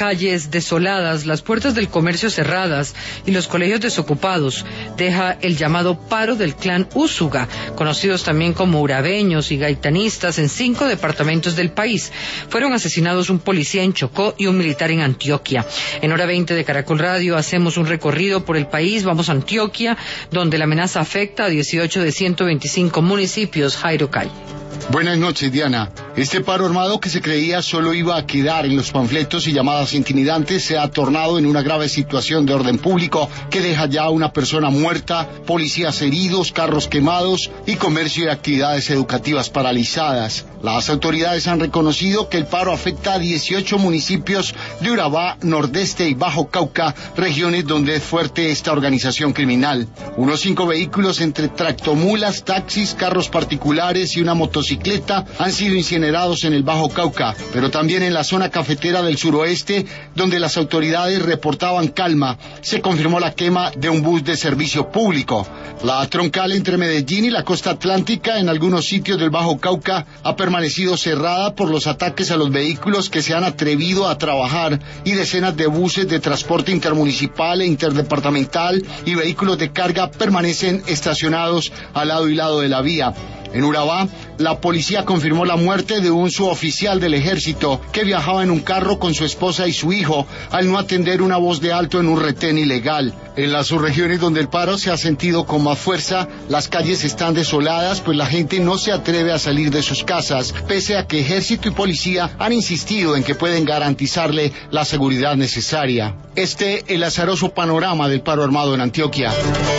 calles desoladas, las puertas del comercio cerradas y los colegios desocupados deja el llamado paro del clan Úsuga, conocidos también como urabeños y gaitanistas en 5 departamentos del país. Fueron asesinados un policía en Chocó y un militar en Antioquia. En Hora 20 de Caracol Radio hacemos un recorrido por el país. Vamos a Antioquia, donde la amenaza afecta a 18 de 125 municipios. Jairo Calle. Buenas noches, Diana. Este paro armado que se creía solo iba a quedar en los panfletos y llamadas intimidantes se ha tornado en una grave situación de orden público que deja ya una persona muerta, policías heridos, carros quemados y comercio y actividades educativas paralizadas. Las autoridades han reconocido que el paro afecta a 18 municipios de Urabá, Nordeste y Bajo Cauca, regiones donde es fuerte esta organización criminal. Unos 5 vehículos entre tractomulas, taxis, carros particulares y una motocicleta han sido incinerados en el Bajo Cauca, pero también en la zona cafetera del suroeste, donde las autoridades reportaban calma, se confirmó la quema de un bus de servicio público. La troncal entre Medellín y la costa atlántica en algunos sitios del Bajo Cauca ha permanecido cerrada por los ataques a los vehículos que se han atrevido a trabajar y decenas de buses de transporte intermunicipal e interdepartamental y vehículos de carga permanecen estacionados al lado y lado de la vía. En Urabá, la policía confirmó la muerte de un suboficial del ejército que viajaba en un carro con su esposa y su hijo al no atender una voz de alto en un retén ilegal. En las subregiones donde el paro se ha sentido con más fuerza, las calles están desoladas, pues la gente no se atreve a salir de sus casas, pese a que ejército y policía han insistido en que pueden garantizarle la seguridad necesaria. El azaroso panorama del paro armado en Antioquia.